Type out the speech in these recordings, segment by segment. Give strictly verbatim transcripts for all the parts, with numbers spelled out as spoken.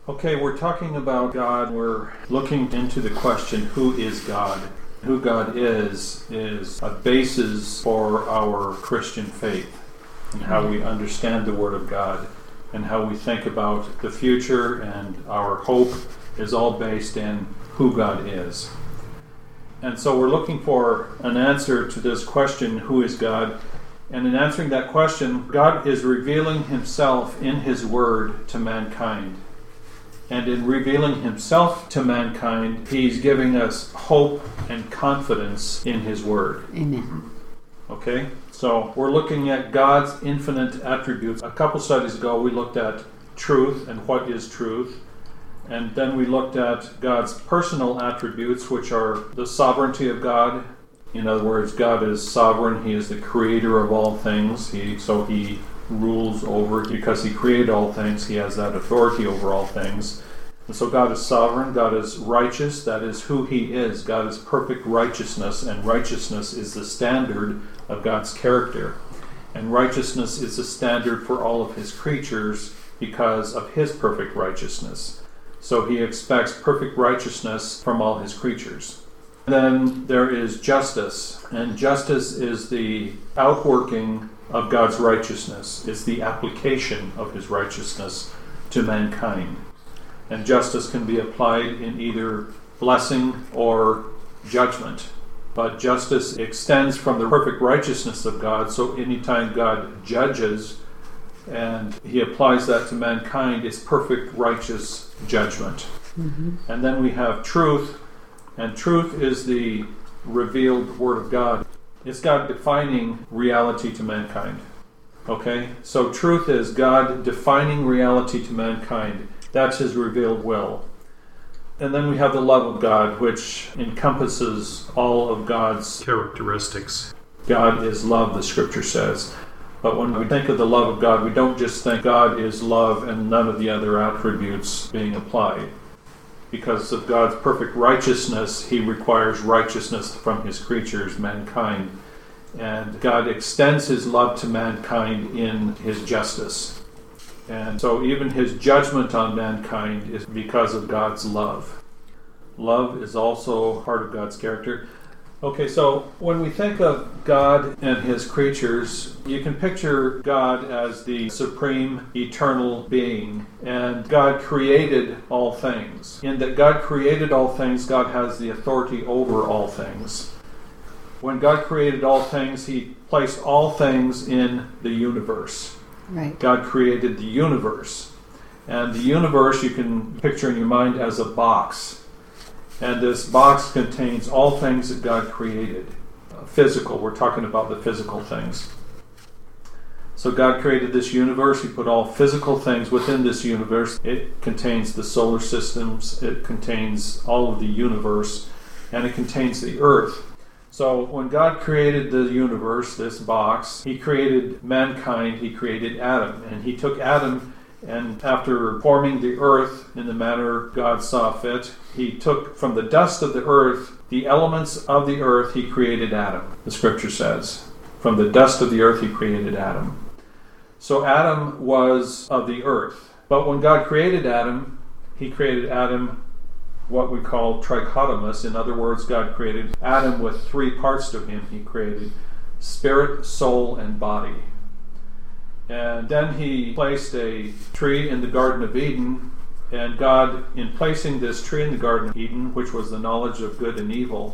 Okay, we're talking about God. We're looking into the question, who is God? Who God is, is a basis for our Christian faith and how we understand the Word of God and how we think about the future, and our hope is all based in who God is. And so we're looking for an answer to this question, who is God? And in answering that question, God is revealing Himself in His Word to mankind. And in revealing Himself to mankind, He's giving us hope and confidence in His Word. Amen. Okay? So we're looking at God's infinite attributes. A couple studies ago, we looked at truth and what is truth. And then we looked at God's personal attributes, which are the sovereignty of God. In other words, God is sovereign. He is the creator of all things. He, so He rules over, because He created all things, He has that authority over all things. And so God is sovereign, God is righteous, that is who He is. God is perfect righteousness, and righteousness is the standard of God's character. And righteousness is the standard for all of His creatures because of His perfect righteousness. So He expects perfect righteousness from all His creatures. Then there is justice, and justice is the outworking of God's righteousness. It's the application of His righteousness to mankind. And justice can be applied in either blessing or judgment. But justice extends from the perfect righteousness of God, so anytime God judges and He applies that to mankind, it's perfect righteous judgment. Mm-hmm. And then we have truth, and truth is the revealed Word of God. It's God defining reality to mankind. Okay? So truth is God defining reality to mankind. That's His revealed will. And then we have the love of God, which encompasses all of God's characteristics. God is love, the Scripture says. But when we think of the love of God, we don't just think God is love and none of the other attributes being applied. Because of God's perfect righteousness, He requires righteousness from His creatures, mankind. And God extends His love to mankind in His justice. And so even His judgment on mankind is because of God's love. Love is also part of God's character. Okay, so when we think of God and His creatures, you can picture God as the supreme eternal being. And God created all things. In that God created all things, God has the authority over all things. When God created all things, He placed all things in the universe. Right. God created the universe. And the universe you can picture in your mind as a box. And this box contains all things that God created. Uh, physical, we're talking about the physical things. So God created this universe. He put all physical things within this universe. It contains the solar systems. It contains all of the universe. And it contains the earth. So when God created the universe, this box, He created mankind. He created Adam. And He took Adam, and after forming the earth in the manner God saw fit, He took from the dust of the earth, the elements of the earth, He created Adam, the Scripture says. From the dust of the earth, He created Adam. So Adam was of the earth. But when God created Adam, He created Adam what we call trichotomous. In other words, God created Adam with three parts to him. He created spirit, soul, and body. And then He placed a tree in the Garden of Eden, and God, in placing this tree in the Garden of Eden, which was the knowledge of good and evil,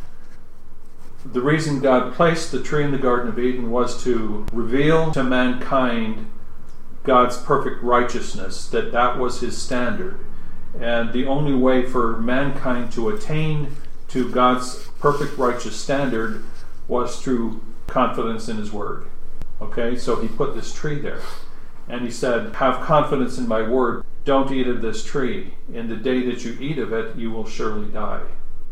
the reason God placed the tree in the Garden of Eden was to reveal to mankind God's perfect righteousness, that that was His standard. And the only way for mankind to attain to God's perfect righteous standard was through confidence in His Word. Okay, so He put this tree there. And He said, have confidence in my word. Don't eat of this tree. In the day that you eat of it, you will surely die.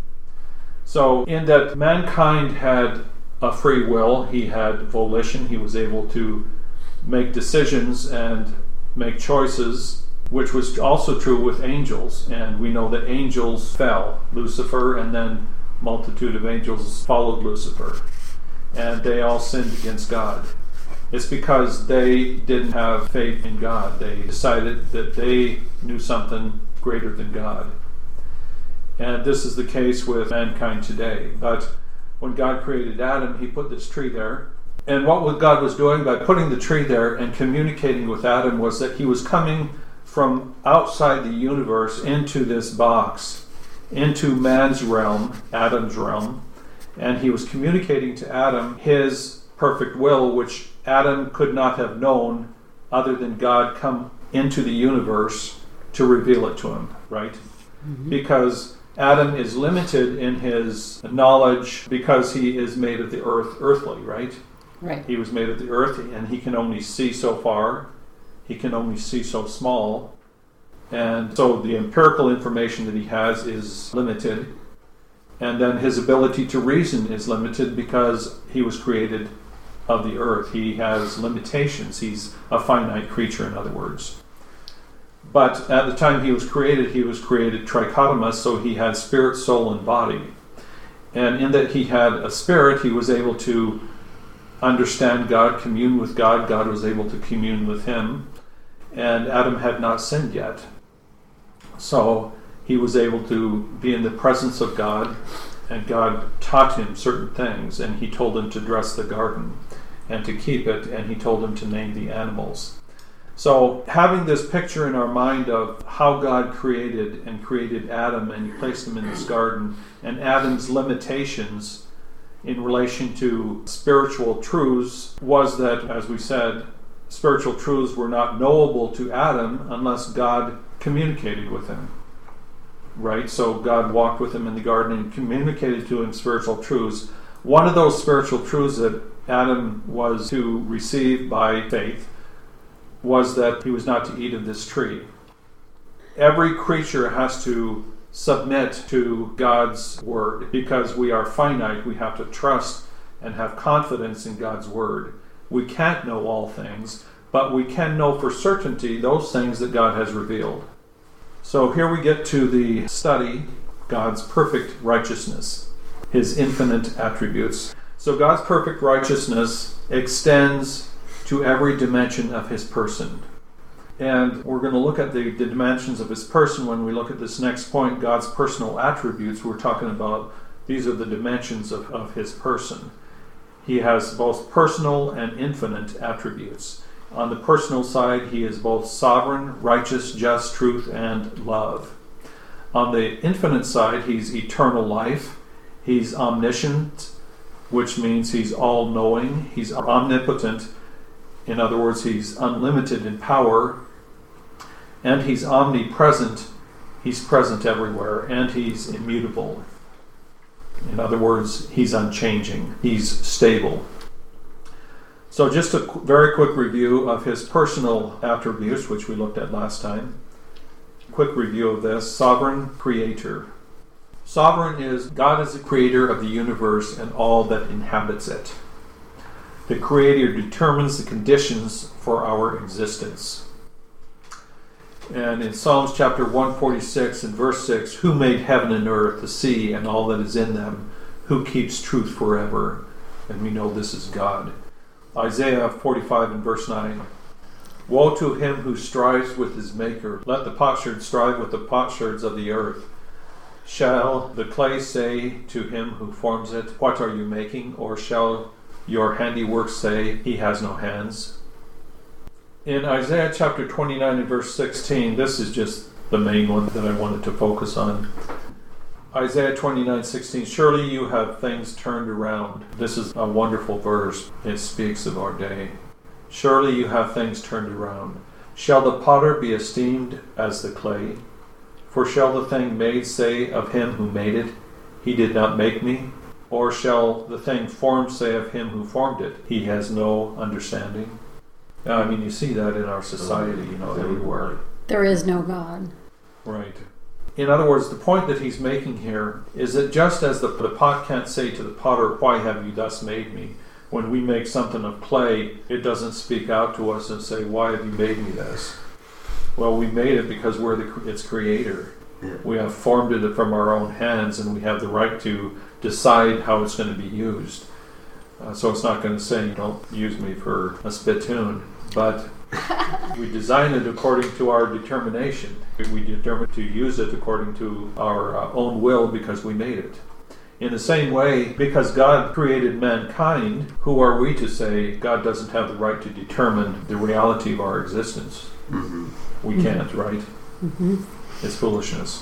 So in that mankind had a free will, he had volition, he was able to make decisions and make choices, which was also true with angels. And we know that angels fell, Lucifer, and then multitude of angels followed Lucifer. And they all sinned against God. It's because they didn't have faith in God. They decided that they knew something greater than God. And this is the case with mankind today. But when God created Adam, he put this tree there. And what God was doing by putting the tree there and communicating with Adam was that he was coming from outside the universe into this box, into man's realm, Adam's realm. And he was communicating to Adam his perfect will, which Adam could not have known other than God come into the universe to reveal it to him, right? Mm-hmm. Because Adam is limited in his knowledge because he is made of the earth, earthly, right? Right. He was made of the earth, and he can only see so far. He can only see so small. And so the empirical information that he has is limited. And then his ability to reason is limited because he was created of the earth. He has limitations. He's a finite creature, in other words. But at the time he was created, he was created trichotomous, so he had spirit, soul, and body. And in that he had a spirit, he was able to understand God, commune with God. God was able to commune with him. And Adam had not sinned yet. So he was able to be in the presence of God, and God taught him certain things, and he told him to dress the garden and to keep it, and he told him to name the animals. So having this picture in our mind of how God created and created Adam and he placed him in this garden, and Adam's limitations in relation to spiritual truths was that, as we said, spiritual truths were not knowable to Adam unless God communicated with him. Right? So God walked with him in the garden and communicated to him spiritual truths. One of those spiritual truths that Adam was to receive by faith was that he was not to eat of this tree. Every creature has to submit to God's word. Because we are finite, we have to trust and have confidence in God's word. We can't know all things, but we can know for certainty those things that God has revealed. So here we get to the study, God's perfect righteousness, his infinite attributes. So God's perfect righteousness extends to every dimension of his person. And we're going to look at the, the dimensions of his person when we look at this next point, God's personal attributes. We're talking about these are the dimensions of, of his person. He has both personal and infinite attributes. On the personal side, he is both sovereign, righteous, just, truth, and love. On the infinite side, he's eternal life. He's omniscient, which means he's all-knowing. He's omnipotent. In other words, he's unlimited in power. And he's omnipresent. He's present everywhere. And he's immutable. In other words, he's unchanging. He's stable. So just a qu- very quick review of his personal attributes, which we looked at last time. Quick review of this. Sovereign creator. Sovereign is God is the creator of the universe and all that inhabits it. The creator determines the conditions for our existence. And in Psalms chapter one forty-six and verse six, who made heaven and earth, the sea, and all that is in them? Who keeps truth forever? And we know this is God. Isaiah forty-five and verse nine, woe to him who strives with his maker. Let the potsherd strive with the potsherds of the earth. Shall the clay say to him who forms it, what are you making? Or shall your handiwork say, he has no hands? In Isaiah chapter twenty-nine and verse sixteen, this is just the main one that I wanted to focus on. Isaiah twenty-nine sixteen, surely you have things turned around. This is a wonderful verse. It speaks of our day. Surely you have things turned around. Shall the potter be esteemed as the clay? For shall the thing made say of him who made it, he did not make me? Or shall the thing formed say of him who formed it, he has no understanding? Now, I mean, you see that in our society, you know, everywhere. There is no God. Right. In other words, the point that he's making here is that just as the, the pot can't say to the potter, why have you thus made me? When we make something of clay, it doesn't speak out to us and say, why have you made me this? Well, we made it because we're the, its creator. Yeah. We have formed it from our own hands, and we have the right to decide how it's going to be used. Uh, so it's not going to say, don't use me for a spittoon. But we design it according to our determination. We determine to use it according to our uh, own will because we made it. In the same way, because God created mankind, who are we to say God doesn't have the right to determine the reality of our existence? Mm-hmm. We mm-hmm. can't, right? Mm-hmm. It's foolishness.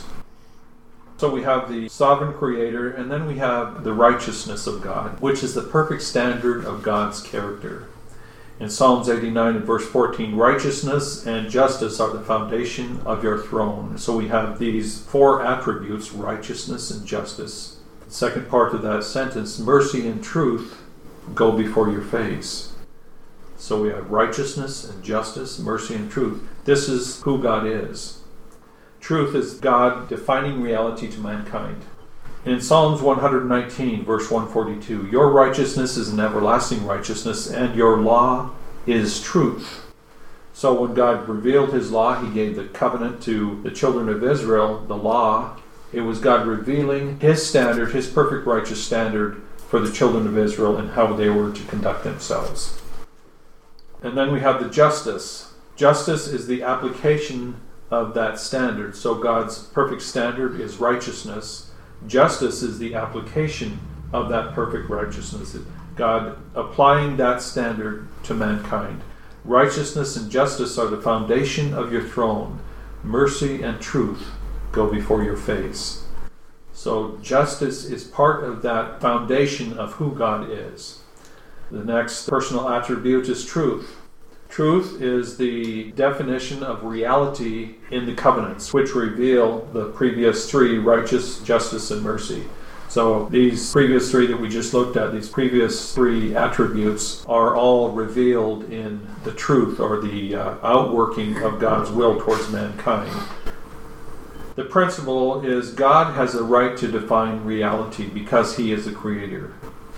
So we have the sovereign creator, and then we have the righteousness of God, which is the perfect standard of God's character. In Psalms eighty-nine and verse fourteen, righteousness and justice are the foundation of your throne. So we have these four attributes, righteousness and justice. The second part of that sentence, mercy and truth go before your face. So we have righteousness and justice, mercy and truth. This is who God is. Truth is God defining reality to mankind. In Psalms one nineteen, verse one forty-two, your righteousness is an everlasting righteousness, and your law is truth. So when God revealed his law, he gave the covenant to the children of Israel, the law. It was God revealing his standard, his perfect righteous standard for the children of Israel and how they were to conduct themselves. And then we have the justice. Justice is the application of that standard. So God's perfect standard is righteousness. Justice is the application of that perfect righteousness. God applying that standard to mankind. Righteousness and justice are the foundation of your throne. Mercy and truth go before your face. So justice is part of that foundation of who God is. The next personal attribute is truth. Truth is the definition of reality in the covenants, which reveal the previous three, righteous, justice, and mercy. So these previous three that we just looked at, these previous three attributes are all revealed in the truth or the uh, outworking of God's will towards mankind. The principle is God has a right to define reality because he is the creator.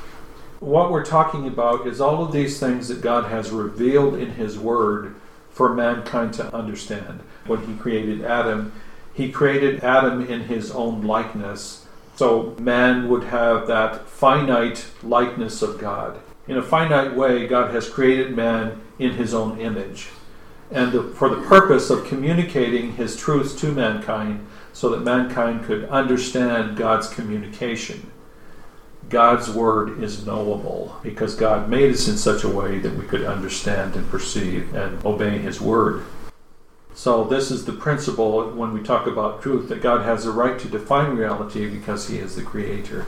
What we're talking about is all of these things that God has revealed in his word for mankind to understand. When he created Adam, he created Adam in his own likeness. So man would have that finite likeness of God. In a finite way, God has created man in his own image. And the, for the purpose of communicating his truths to mankind so that mankind could understand God's communication. God's word is knowable because God made us in such a way that we could understand and perceive and obey his word. So this is the principle when we talk about truth, that God has a right to define reality because he is the creator.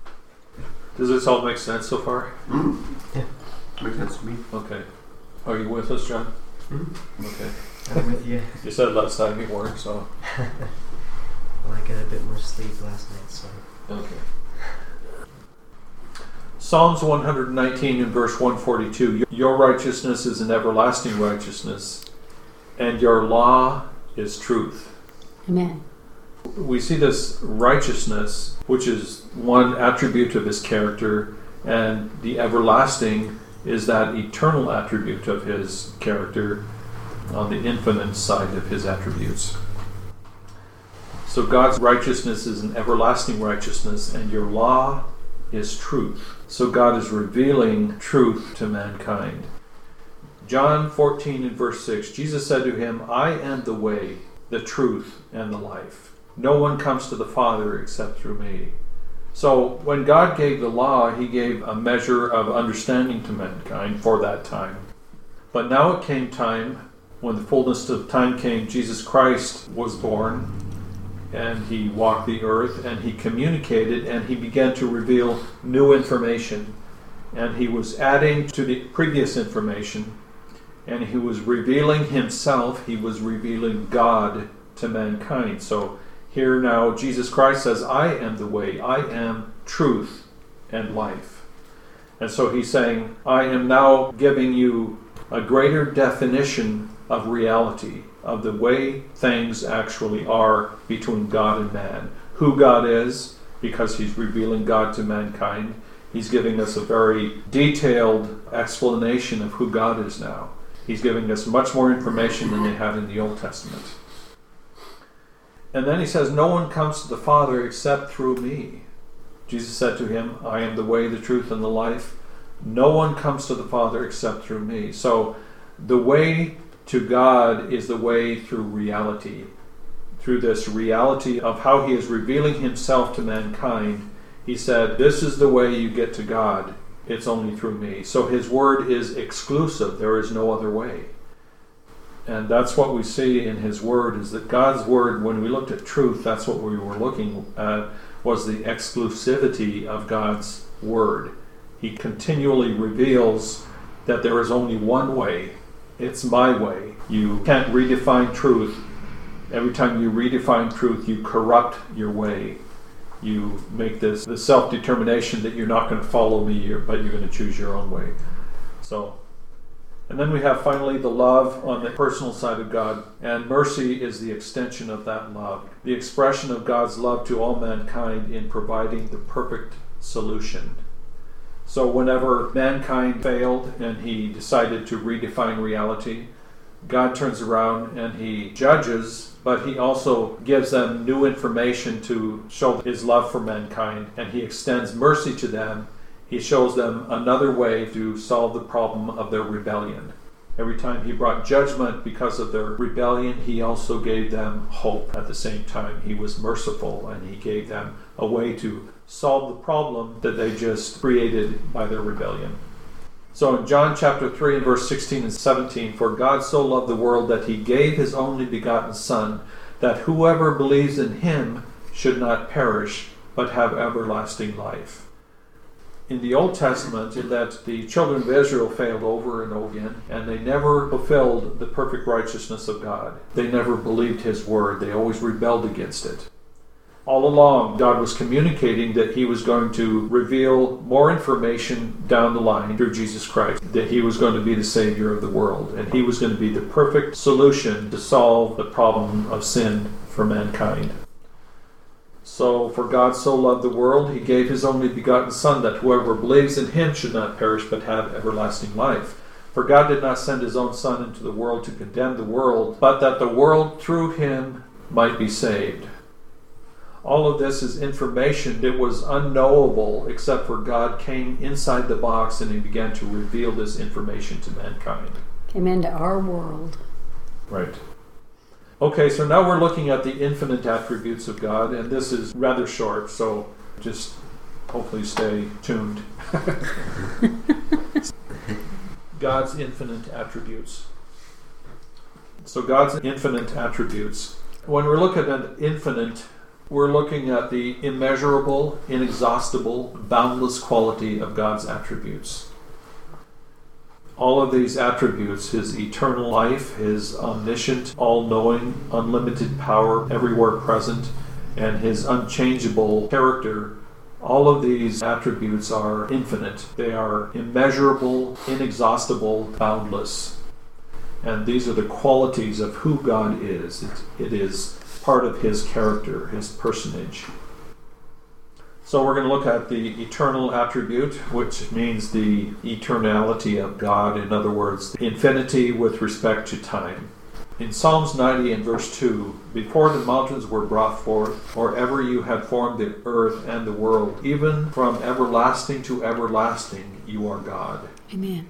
Does this all make sense so far? Mm. Yeah, makes sense to me. Okay. Are you with us, John? Mm. Okay. I'm with you. You said last time you weren't, so... Well, I got a bit more sleep last night, so... Okay. Psalms one nineteen and verse one forty-two, your righteousness is an everlasting righteousness, and your law is truth. Amen. We see this righteousness, which is one attribute of his character, and the everlasting is that eternal attribute of his character on the infinite side of his attributes. So God's righteousness is an everlasting righteousness, and your law is truth. So God is revealing truth to mankind. John fourteen and verse six, Jesus said to him, I am the way, the truth, and the life. No one comes to the Father except through me. So when God gave the law, he gave a measure of understanding to mankind for that time. But now it came time, when the fullness of time came, Jesus Christ was born, and he walked the earth, and he communicated, and he began to reveal new information. And he was adding to the previous information, and he was revealing himself, he was revealing God to mankind. So here now, Jesus Christ says, I am the way, I am truth and life. And so he's saying, I am now giving you a greater definition of reality, of the way things actually are between God and man. Who God is, because he's revealing God to mankind. He's giving us a very detailed explanation of who God is now. He's giving us much more information than they had in the Old Testament. And then he says, no one comes to the Father except through me. Jesus said to him, I am the way, the truth, and the life. No one comes to the Father except through me. So the way to God is the way through reality. Through this reality of how he is revealing himself to mankind, he said, this is the way you get to God. It's only through me. So his word is exclusive. There is no other way. And that's what we see in his word, is that God's word, when we looked at truth, that's what we were looking at, was the exclusivity of God's word. He continually reveals that there is only one way. It's my way. You can't redefine truth. Every time you redefine truth, you corrupt your way. You make this the self-determination that you're not going to follow me, but you're going to choose your own way. So, and then we have finally the love on the personal side of God, and mercy is the extension of that love, the expression of God's love to all mankind in providing the perfect solution. So whenever mankind failed and he decided to redefine reality, God turns around and he judges, but he also gives them new information to show his love for mankind, and he extends mercy to them. He shows them another way to solve the problem of their rebellion. Every time he brought judgment because of their rebellion, he also gave them hope at the same time. He was merciful, and he gave them a way to solve the problem that they just created by their rebellion. So in John chapter three and verse sixteen and seventeen, for God so loved the world that he gave his only begotten Son, that whoever believes in him should not perish, but have everlasting life. In the Old Testament, in that the children of Israel failed over and over again, and they never fulfilled the perfect righteousness of God. They never believed his word. They always rebelled against it. All along, God was communicating that he was going to reveal more information down the line through Jesus Christ, that he was going to be the Savior of the world, and he was going to be the perfect solution to solve the problem of sin for mankind. So, for God so loved the world, he gave his only begotten Son, that whoever believes in him should not perish, but have everlasting life. For God did not send his own Son into the world to condemn the world, but that the world through him might be saved. All of this is information that was unknowable, except for God came inside the box and he began to reveal this information to mankind. Came into our world. Right. Okay, so now we're looking at the infinite attributes of God, and this is rather short, so just hopefully stay tuned. God's infinite attributes. So God's infinite attributes. When we're looking at infinite, we're looking at the immeasurable, inexhaustible, boundless quality of God's attributes. All of these attributes, his eternal life, his omniscient, all-knowing, unlimited power, everywhere present, and his unchangeable character, all of these attributes are infinite. They are immeasurable, inexhaustible, boundless. And these are the qualities of who God is. It, it is part of his character, his personage. So we're going to look at the eternal attribute, which means the eternality of God. In other words, the infinity with respect to time. In Psalms ninety and verse two, before the mountains were brought forth, or ever you had formed the earth and the world, even from everlasting to everlasting, you are God. Amen.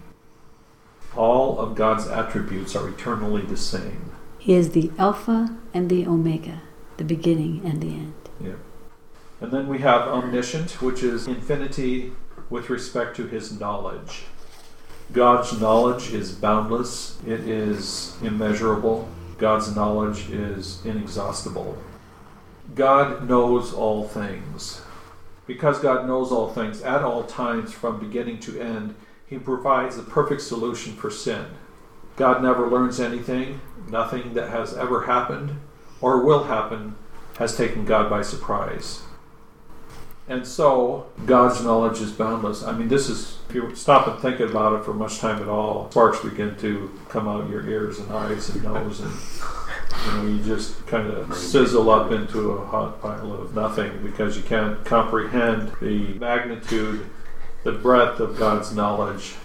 All of God's attributes are eternally the same. He is the Alpha and the Omega, the beginning and the end. Yeah. And then we have omniscient, which is infinity with respect to his knowledge. God's knowledge is boundless. It is immeasurable. God's knowledge is inexhaustible. God knows all things. Because God knows all things at all times from beginning to end, he provides the perfect solution for sin. God never learns anything. Nothing that has ever happened or will happen has taken God by surprise. And so, God's knowledge is boundless. I mean, this is, if you stop and think about it for much time at all, sparks begin to come out your ears and eyes and nose, and you know, you just kind of sizzle up into a hot pile of nothing because you can't comprehend the magnitude, the breadth of God's knowledge.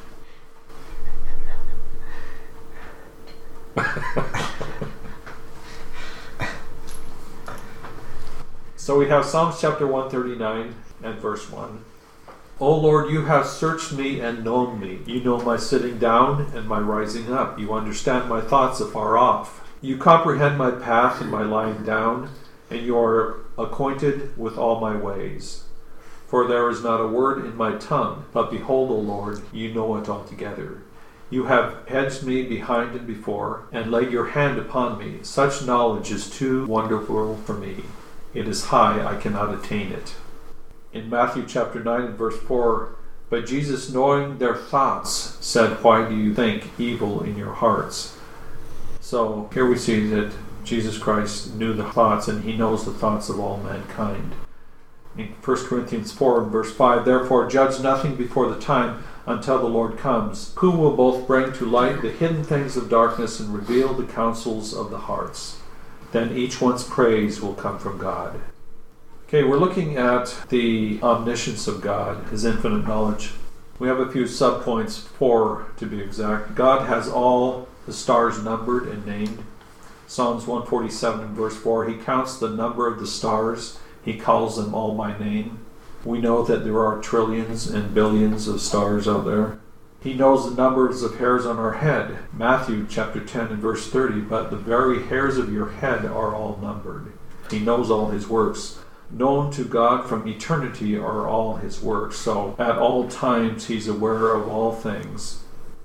So we have Psalms chapter one thirty-nine and verse one. O Lord, you have searched me and known me. You know my sitting down and my rising up. You understand my thoughts afar off. You comprehend my path and my lying down, and you are acquainted with all my ways. For there is not a word in my tongue, but behold, O Lord, you know it altogether. You have hedged me behind and before, and laid your hand upon me. Such knowledge is too wonderful for me. It is high, I cannot attain it. In Matthew chapter nine and verse four, but Jesus, knowing their thoughts, said, why do you think evil in your hearts? So here we see that Jesus Christ knew the thoughts, and he knows the thoughts of all mankind. In First Corinthians four and verse five, therefore judge nothing before the time until the Lord comes, who will both bring to light the hidden things of darkness and reveal the counsels of the hearts. Then each one's praise will come from God. Okay, we're looking at the omniscience of God, his infinite knowledge. We have a few subpoints, four to be exact. God has all the stars numbered and named. Psalms one forty-seven and verse four, he counts the number of the stars. He calls them all by name. We know that there are trillions and billions of stars out there. He knows the numbers of hairs on our head. Matthew chapter ten and verse thirty, but the very hairs of your head are all numbered. He knows all his works. Known to God from eternity are all his works. So at all times he's aware of all things.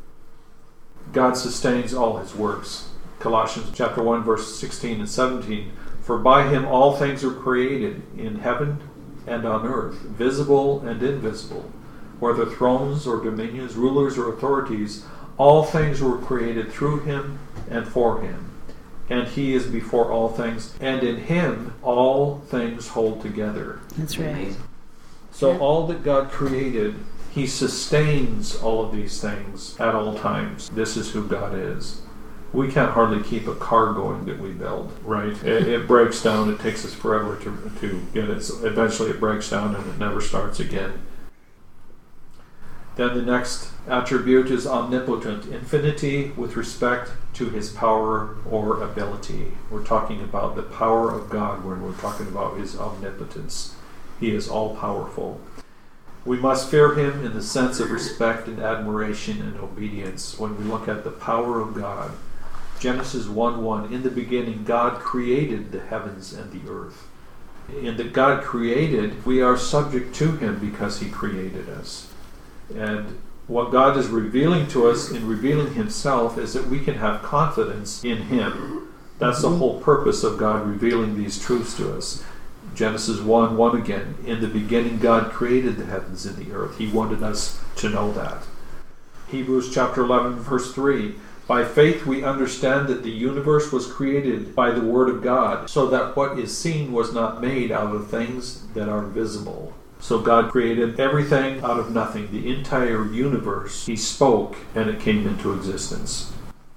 God sustains all his works. Colossians chapter one verse sixteen and seventeen, for by him all things were created in heaven and on earth, visible and invisible, whether thrones or dominions, rulers or authorities, all things were created through him and for him. And he is before all things, and in him all things hold together. That's right. So Yeah. all that God created, he sustains all of these things at all times. This is who God is. We can't hardly keep a car going that we build, right? It, it breaks down. It takes us forever to, to get it. So eventually it breaks down and it never starts again. Then the next attribute is omnipotent, infinity with respect to his power or ability. We're talking about the power of God when we're talking about his omnipotence. He is all-powerful. We must fear him in the sense of respect and admiration and obedience when we look at the power of God. Genesis one one, in the beginning God created the heavens and the earth. In that God created, we are subject to him because he created us. And what God is revealing to us in revealing himself is that we can have confidence in him. That's the whole purpose of God revealing these truths to us. Genesis one one again, in the beginning God created the heavens and the earth. He wanted us to know that. Hebrews chapter eleven verse three, by faith we understand that the universe was created by the word of God, so that what is seen was not made out of things that are visible. So God created everything out of nothing, the entire universe. He spoke and it came into existence.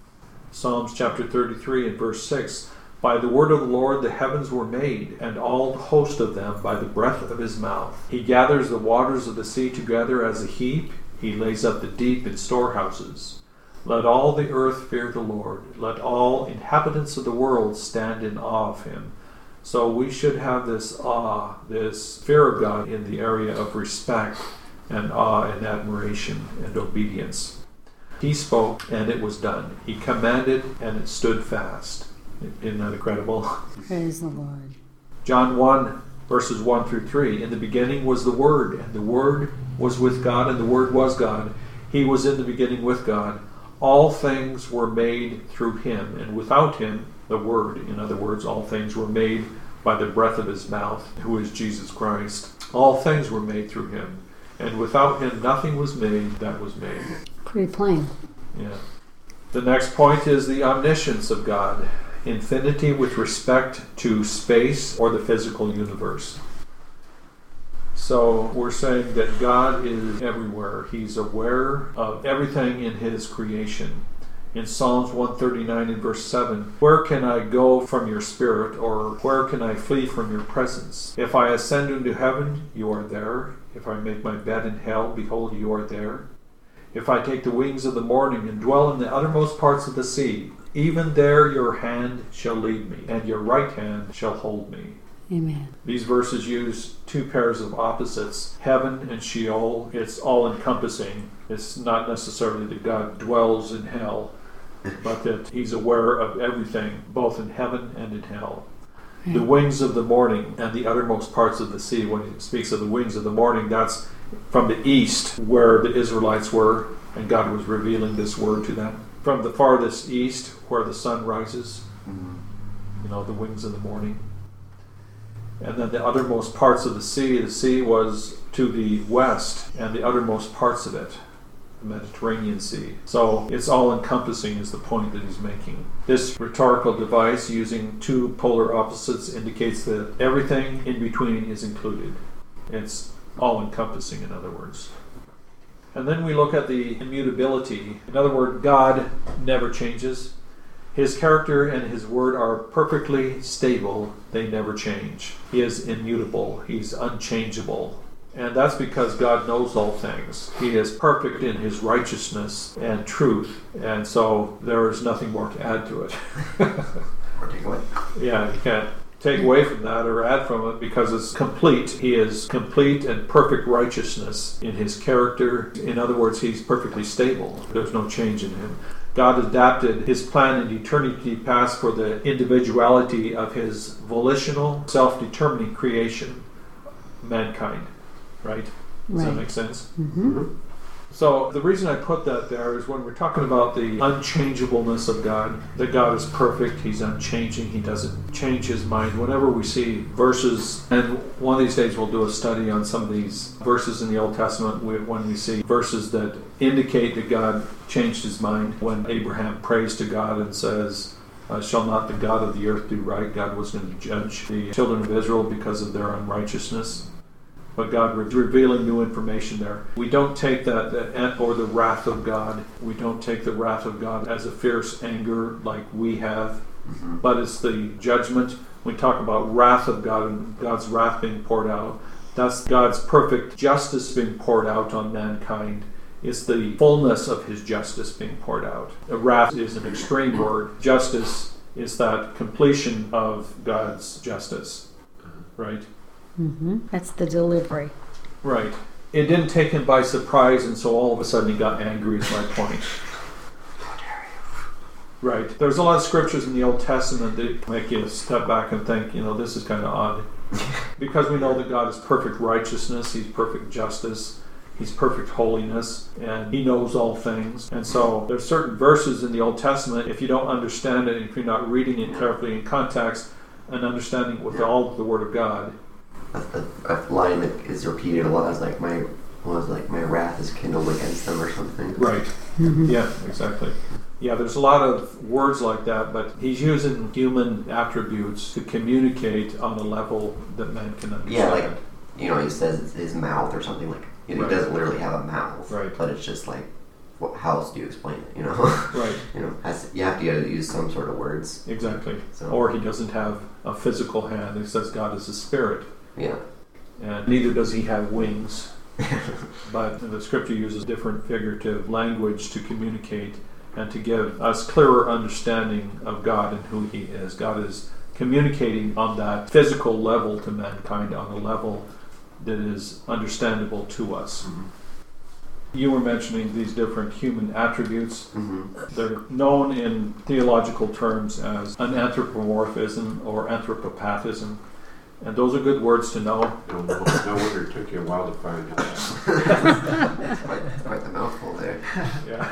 Psalms chapter thirty-three and verse six, by the word of the Lord the heavens were made, and all the host of them by the breath of his mouth. He gathers the waters of the sea together as a heap. He lays up the deep in storehouses. Let all the earth fear the Lord. Let all inhabitants of the world stand in awe of him. So we should have this awe, this fear of God in the area of respect and awe and admiration and obedience. He spoke and it was done. He commanded and it stood fast. Isn't that incredible? Praise the Lord. John one, verses one through three. In the beginning was the Word, and the Word was with God, and the Word was God. He was in the beginning with God. All things were made through him, and without him, the Word, in other words, all things were made by the breath of his mouth, who is Jesus Christ. All things were made through him, and without him nothing was made that was made. Pretty plain. Yeah. The next point is the omniscience of God. Infinity with respect to space or the physical universe. So we're saying that God is everywhere. He's aware of everything in his creation. In Psalms one thirty-nine and verse seven, where can I go from your spirit, or where can I flee from your presence? If I ascend into heaven, you are there. If I make my bed in hell, behold, you are there. If I take the wings of the morning and dwell in the uttermost parts of the sea, even there your hand shall lead me, and your right hand shall hold me. Amen. These verses use two pairs of opposites, heaven and Sheol. It's all encompassing. It's not necessarily that God dwells in hell, but that he's aware of everything, both in heaven and in hell. Right. The wings of the morning and the uttermost parts of the sea. When he speaks of the wings of the morning, that's from the east where the Israelites were, and God was revealing this word to them. From the farthest east where the sun rises, Mm-hmm. you know, the wings of the morning. And then the uttermost parts of the sea, the sea was to the west, and the uttermost parts of it, the Mediterranean Sea. So it's all encompassing is the point that he's making. This rhetorical device using two polar opposites indicates that everything in between is included. It's all encompassing, in other words. And then we look at the immutability. In other words, God never changes. His character and his word are perfectly stable. They never change. He is immutable. He's unchangeable. And that's because God knows all things. He is perfect in his righteousness and truth. And so there is nothing more to add to it. Or take away. Yeah, you can't take away from that or add from it because it's complete. He is complete and perfect righteousness in his character. In other words, he's perfectly stable. There's no change in him. God adapted his plan in eternity past for the individuality of his volitional, self-determining creation, mankind. Right? Does Right. that make sense? Mm-hmm. So the reason I put that there is when we're talking about the unchangeableness of God, that God is perfect, he's unchanging, he doesn't change his mind. Whenever we see verses, and one of these days we'll do a study on some of these verses in the Old Testament when we see verses that indicate that God changed his mind. When Abraham prays to God and says, uh, shall not the God of the earth do right? God was going to judge the children of Israel because of their unrighteousness. But God was revealing new information there. We don't take that, that, or the wrath of God. We don't take the wrath of God as a fierce anger like we have, Mm-hmm. but it's the judgment. We talk about wrath of God and God's wrath being poured out. That's God's perfect justice being poured out on mankind. It's the fullness of his justice being poured out. Wrath is an extreme word. Justice is that completion of God's justice, right? Mm-hmm. That's the delivery. Right. It didn't take him by surprise, and so all of a sudden he got angry, is my point. Right. There's a lot of scriptures in the Old Testament that make you step back and think, you know, this is kind of odd. Because we know that God is perfect righteousness, he's perfect justice, he's perfect holiness, and he knows all things. And so there's certain verses in the Old Testament, if you don't understand it, if you're not reading it carefully in context and understanding it with all the Word of God, A, a, a line that is repeated a lot is like my was like my wrath is kindled against them or something. right. Mm-hmm. Yeah, exactly. Yeah, there's a lot of words like that, but he's using human attributes to communicate on a level that man can understand. Yeah, like you know, he says it's his mouth or something like. You know, Right. He doesn't literally have a mouth, Right. but it's just like, what, how else do you explain it? You know, Right, you know, has, you have to use some sort of words. exactly. So Or he doesn't have a physical hand. He says God is a spirit, yeah, and neither does he have wings. But the scripture uses different figurative language to communicate and to give us clearer understanding of God and who he is. God is communicating on that physical level to mankind, on a level that is understandable to us. Mhm. You were mentioning these different human attributes. hmm They're known in theological terms as an anthropomorphism or anthropopathism. And those are good words to know. No, no, no wonder it took you a while to find it. That's quite, that's quite the mouthful there, Yeah.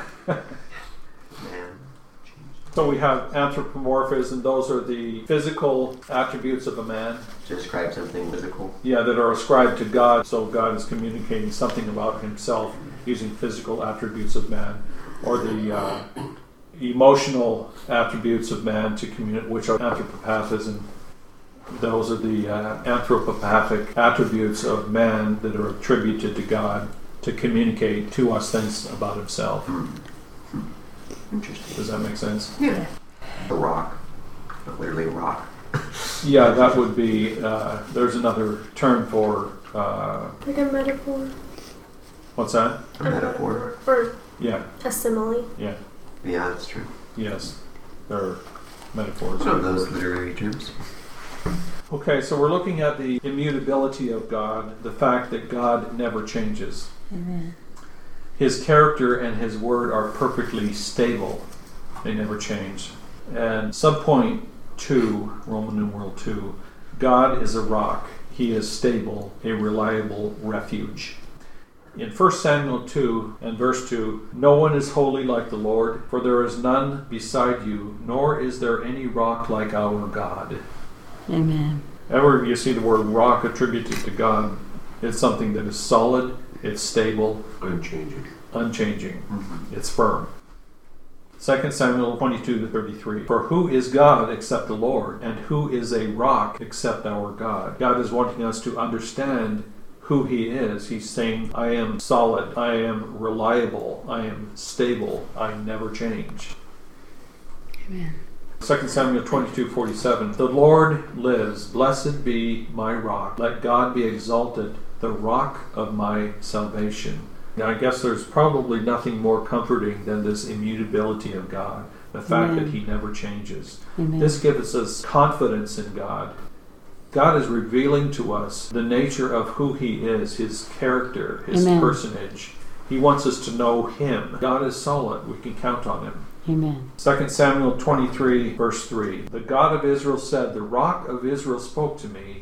man. So we have anthropomorphism. Those are the physical attributes of a man. To describe something physical. Yeah, that are ascribed to God. So God is communicating something about himself using physical attributes of man. Or the uh, emotional attributes of man to communicate, which are anthropopathism. Those are the uh, anthropopathic attributes of man that are attributed to God to communicate to us things about himself. Hmm. Interesting. Does that make sense? Yeah. The rock. Not literally rock. Yeah, that would be, uh, there's another term for, uh, Like a metaphor. what's that? A metaphor. Or Yeah, a simile. yeah, Yeah, that's true. yes. There are metaphors. One of those literary terms. Okay, so we're looking at the immutability of God, the fact that God never changes. Amen. His character and his word are perfectly stable. They never change. And subpoint two, Roman numeral two, God is a rock. He is stable, a reliable refuge. In First Samuel two and verse two, no one is holy like the Lord, for there is none beside you, nor is there any rock like our God. Amen. Whenever you see the word rock attributed to God, it's something that is solid, it's stable, Unchanging. unchanging, Mhm. it's firm. Second Samuel twenty-two to thirty-three. For who is God except the Lord, and who is a rock except our God? God is wanting us to understand who he is. He's saying, I am solid, I am reliable, I am stable, I never change. Amen. Second Samuel twenty-two forty-seven. The Lord lives, blessed be my rock. Let God be exalted, the rock of my salvation. Now, I guess there's probably nothing more comforting than this immutability of God, the fact Amen. that he never changes. Amen. This gives us confidence in God. God is revealing to us the nature of who he is, his character, his Amen. personage. He wants us to know him. God is solid. We can count on him. Amen. Second Samuel twenty-three, verse three. The God of Israel said, the rock of Israel spoke to me.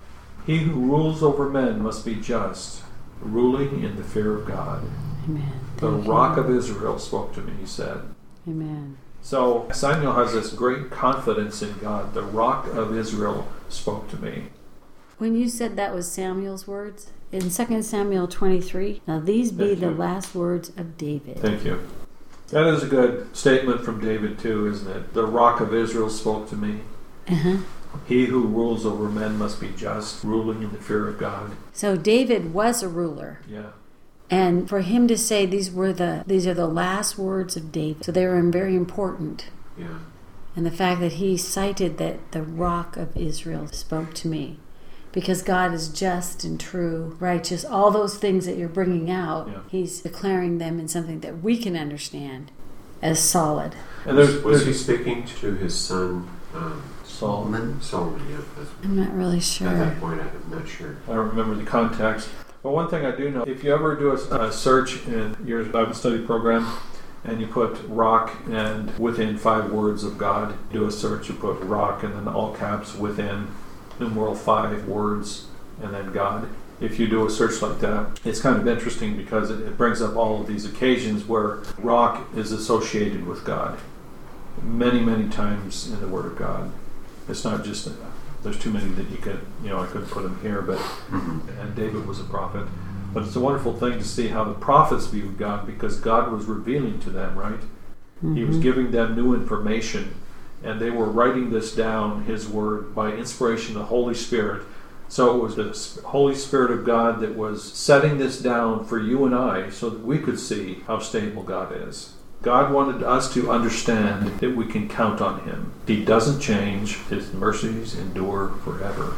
He who rules over men must be just, ruling in the fear of God. Amen. The Thank you, rock of Lord. Israel spoke to me, he said. Amen. So Samuel has this great confidence in God. The rock of Israel spoke to me. When you said that was Samuel's words, in Second Samuel twenty-three, now these be Thank the you. last words of David. Thank you. That is a good statement from David too, isn't it? The rock of Israel spoke to me. Uh-huh. He who rules over men must be just, ruling in the fear of God. So David was a ruler. Yeah. And for him to say these were the these are the last words of David, so they were very important. Yeah. And the fact that he cited that the rock of Israel spoke to me, because God is just and true, righteous, all those things that you're bringing out, Yeah. he's declaring them in something that we can understand as solid. And there's, was he there's speaking to his son um, Solomon. Solomon. Solomon? Yeah, that's, I'm not really at sure. that point, I'm not sure. I don't remember the context. But one thing I do know, if you ever do a, a search in your Bible study program and you put rock and within five words of God, do a search, you put rock and then all caps within numeral five words and then God. If you do a search like that, it's kind of interesting because it, it brings up all of these occasions where rock is associated with God. Many, many times in the Word of God. It's not just, uh, there's too many that you could, you know, I couldn't put them here, but Mhm. and David was a prophet. But it's a wonderful thing to see how the prophets viewed God because God was revealing to them, right? He was Mhm. giving them new information and they were writing this down, his word, by inspiration of the Holy Spirit. So it was the Holy Spirit of God that was setting this down for you and I so that we could see how stable God is. God wanted us to understand that we can count on him. He doesn't change. His mercies endure forever.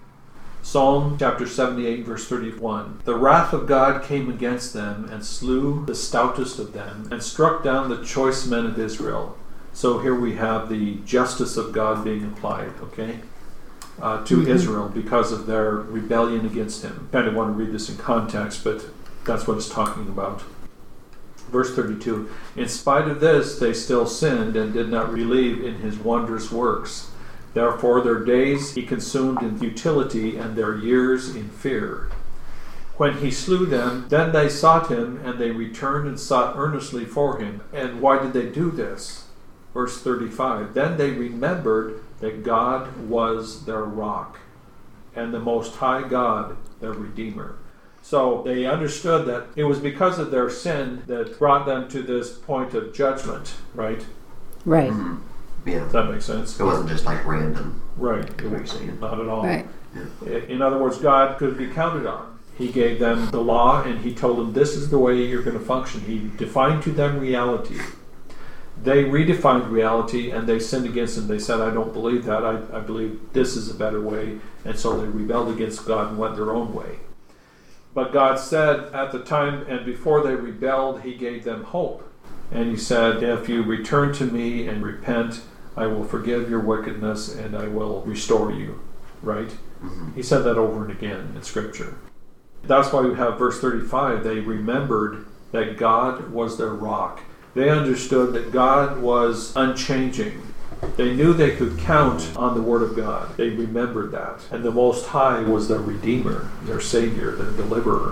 Psalm chapter seventy-eight, verse thirty-one. The wrath of God came against them and slew the stoutest of them and struck down the choice men of Israel. So here we have the justice of God being applied, okay, uh, to Mhm. Israel because of their rebellion against him. Kind of want to read this in context, but that's what it's talking about. Verse thirty-two, in spite of this, they still sinned and did not believe in his wondrous works. Therefore their days he consumed in futility and their years in fear. When he slew them, then they sought him, and they returned and sought earnestly for him. And why did they do this? Verse thirty-five, then they remembered that God was their rock, and the Most High God their Redeemer. So they understood that it was because of their sin that brought them to this point of judgment, right? Right. Mhm. Yeah. Does that make sense? It wasn't just like random. Right. What you're saying. Not at all. Right. In other words, God could be counted on. He gave them the law and he told them this is the way you're going to function. He defined to them reality. They redefined reality and they sinned against him. They said, I don't believe that. I, I believe this is a better way. And so they rebelled against God and went their own way. But God said at the time and before they rebelled, he gave them hope. And he said, if you return to me and repent, I will forgive your wickedness and I will restore you. right? Mhm. He said that over and again in Scripture. That's why we have verse thirty-five. They remembered that God was their rock. They understood that God was unchanging. They knew they could count on the Word of God. They remembered that. And the Most High was their Redeemer, their Savior, their Deliverer.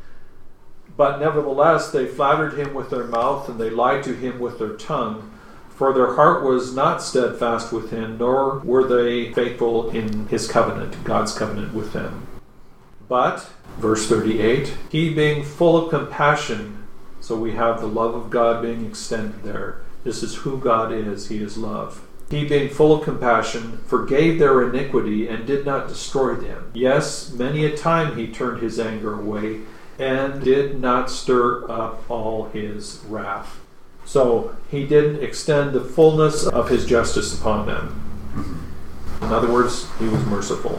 But nevertheless, they flattered him with their mouth, and they lied to him with their tongue. For their heart was not steadfast with him, nor were they faithful in his covenant, God's covenant with them. But, verse thirty-eight, he being full of compassion, so we have the love of God being extended there. This is who God is. He is love. He being full of compassion, forgave their iniquity and did not destroy them. Yes, many a time he turned his anger away and did not stir up all his wrath. So he didn't extend the fullness of his justice upon them. In other words, he was merciful.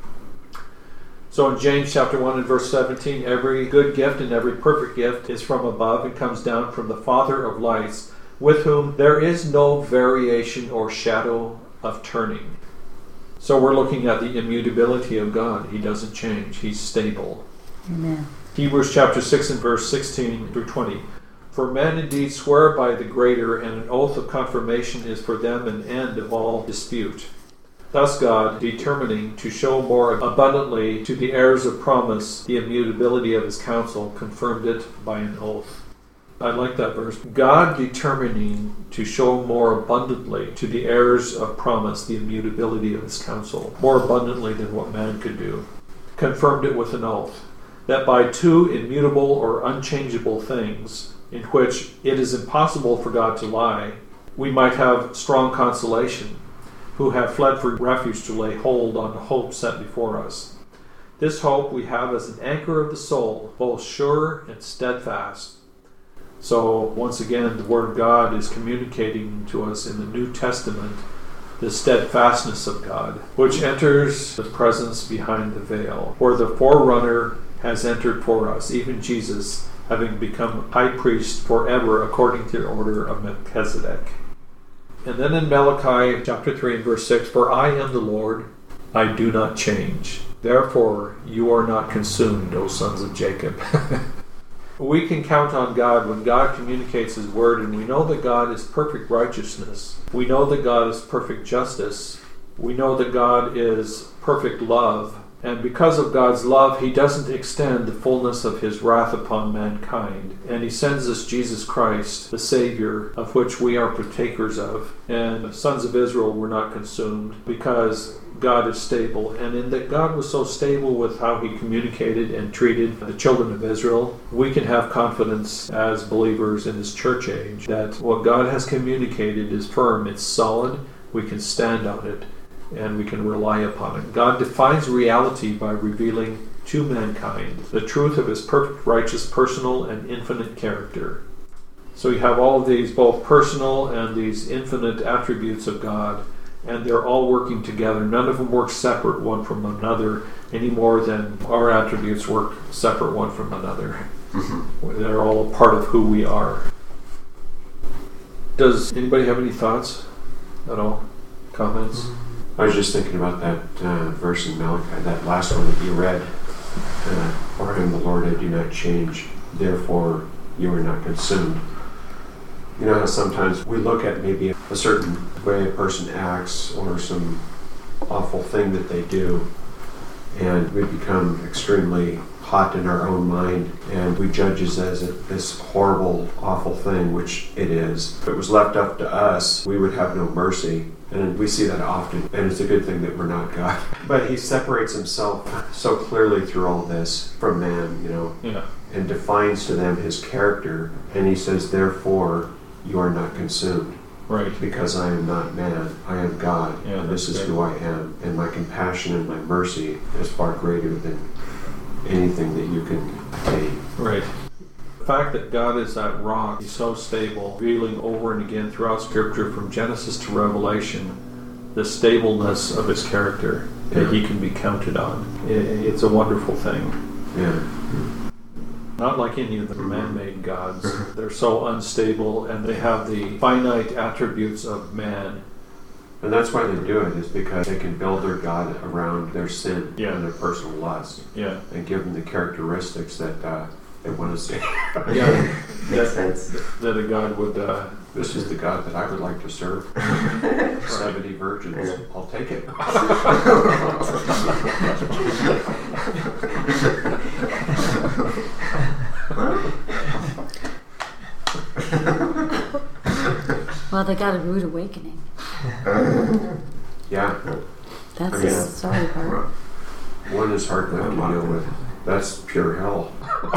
So in James chapter one and verse seventeen, every good gift and every perfect gift is from above and comes down from the Father of lights, with whom there is no variation or shadow of turning. So we're looking at the immutability of God. He doesn't change. He's stable. Amen. Hebrews chapter six and verse sixteen through twenty. For men indeed swear by the greater, and an oath of confirmation is for them an end of all dispute. Thus God, determining to show more abundantly to the heirs of promise the immutability of his counsel, confirmed it by an oath. I like that verse. God determining to show more abundantly to the heirs of promise the immutability of his counsel, more abundantly than what man could do, confirmed it with an oath, that by two immutable or unchangeable things, in which it is impossible for God to lie, we might have strong consolation, who have fled for refuge to lay hold on the hope set before us. This hope we have as an anchor of the soul, both sure and steadfast. So, once again, the Word of God is communicating to us in the New Testament the steadfastness of God, which enters the presence behind the veil, where the forerunner has entered for us, even Jesus, having become high priest forever according to the order of Melchizedek. And then in Malachi chapter three and verse six, for I am the Lord, I do not change. Therefore you are not consumed, O sons of Jacob. We can count on God when God communicates his word, and we know that God is perfect righteousness. We know that God is perfect justice. We know that God is perfect love. And because of God's love, he doesn't extend the fullness of his wrath upon mankind. And he sends us Jesus Christ, the Savior, of which we are partakers of. And the sons of Israel were not consumed because God is stable. And in that God was so stable with how he communicated and treated the children of Israel, we can have confidence as believers in this church age that what God has communicated is firm, it's solid, we can stand on it, and we can rely upon it. God defines reality by revealing to mankind the truth of his perfect, righteous, personal, and infinite character. So you have all of these, both personal and these infinite attributes of God, and they're all working together. None of them work separate one from another any more than our attributes work separate one from another. Mm-hmm. They're all a part of who we are. Does anybody have any thoughts at all? Comments? I was just thinking about that uh, verse in Malachi, that last one that you read. Uh, For I am the Lord, I do not change, therefore you are not consumed. You know how sometimes we look at maybe a certain way a person acts or some awful thing that they do, and we become extremely hot in our own mind, and we judge it as a, this horrible, awful thing, which it is. If it was left up to us, we would have no mercy. And we see that often, and it's a good thing that we're not God. But he separates himself so clearly through all this from man, you know, Yeah. and defines to them his character. And he says, therefore, you are not consumed. Right. Because I am not man, I am God, Yeah, and this that's is great. who I am. And my compassion and my mercy is far greater than anything that you can attain. Right. The fact that God is that rock, he's so stable, revealing over and again throughout Scripture from Genesis to Revelation, the stableness of his character, that he can be counted on. I- It's a wonderful thing. Yeah. Not like any of the man-made gods. They're so unstable, and they have the finite attributes of man. And that's why they do it, is because they can build their God around their sin Yeah. and their personal lust, Yeah. and give them the characteristics that uh, they want to see. Yeah. Makes that, sense. that a God would. Uh, This is the God that I would like to serve. Seventy virgins. Yeah. I'll take it. Well, they got a rude awakening. Yeah, That's Yeah. the sorry part. one is hard enough to deal with. That's pure hell.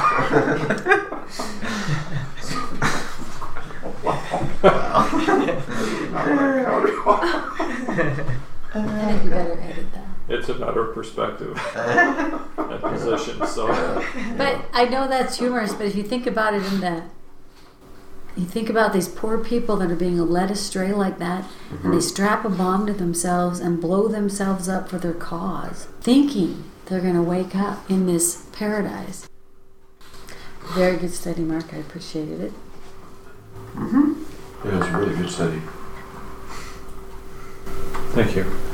I think you better edit that. it's a matter of perspective and position. So But I know that's humorous, but if you think about it in that, you think about these poor people that are being led astray like that, and they strap a bomb to themselves and blow themselves up for their cause, thinking they're going to wake up in this paradise. Very good study, Mark. I appreciated it. Yeah, it was a really good study. thank you.